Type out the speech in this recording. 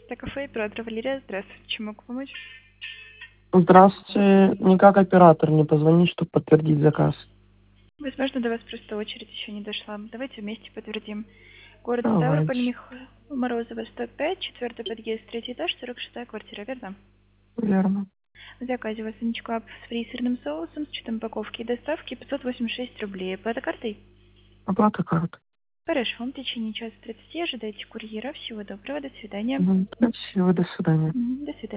Это кафе и Петр, Валерия, здравствуйте. Чем могу помочь? Здравствуйте. Никак оператор не позвонит, чтобы подтвердить заказ. Возможно, до вас просто очередь еще не дошла. Давайте вместе подтвердим. Город Ставрополь, Давайте. Морозова, 105, 4 подъезд, 3 этаж, 46-я квартира, верно? Верно. В заказе у вас аничкап с фри-сырным соусом, с учетом упаковки и доставки 586 рублей. Оплата картой? Оплата карты. Хорошо, в течение часа 30 ожидайте курьера. Всего доброго, до свидания. Спасибо, до свидания. До свидания.